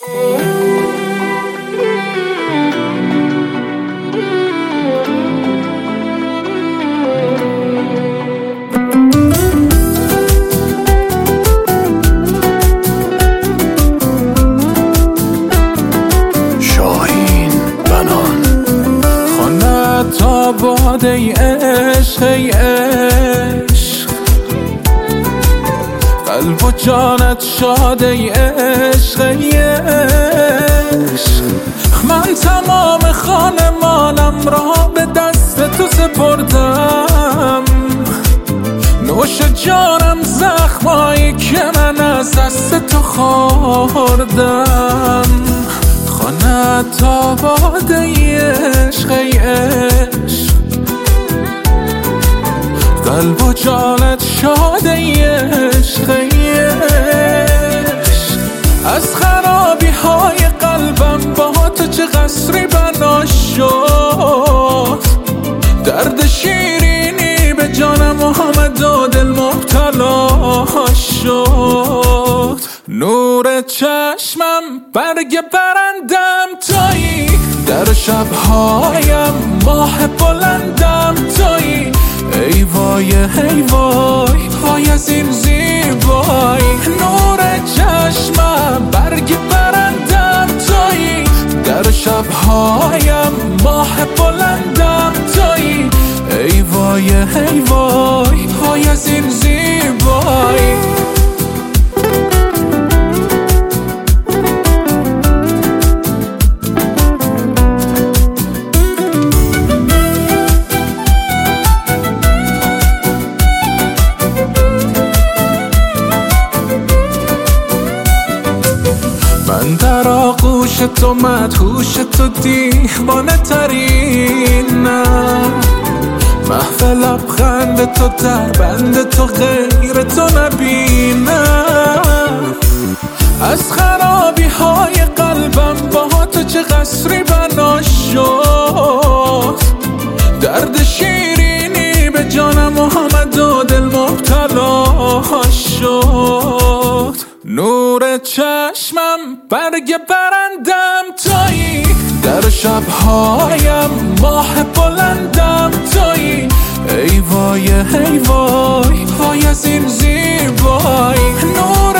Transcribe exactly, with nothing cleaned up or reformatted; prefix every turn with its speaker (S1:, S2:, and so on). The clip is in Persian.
S1: باد ای عشق ای عشق، قلب و جانت شاد ای عشق ای عشق. من تمام خانمانم را به دست تو سپردم، نوش جانم زخمایی که من از دست تو خوردم. خانت آباد ای عشق ای عشق، قلب و جانت شاد ای عشق ای عشق. از خرابی های قلبم با تو چه قصری بنا شد، درد شیرینی به جانم آمد و دل مبتلا شد. نور چشمم برگ برندم تویی، در شبهایم ماه بلندم تویی. ای وای ای وای وای از این زیبایی، نور چشمم برگ برندم تویی، در شبهایم ماه بلندم تویی. ای وای ای وای وای از این زیبایی. من در آغوش تو مدهوش تو دیوانه ترینم، محو لبخند تو در بند تو غیر تو نبینم. از خرابی های قلبم با تو چه قصری بنا شد، درد شیرینی به جانم آمد و دل مبتلا شد. نور چشمم برگ برندم تویی، در شبهایم ماه بلندم تویی. ای وای ای وای وای از این زیبایی، نور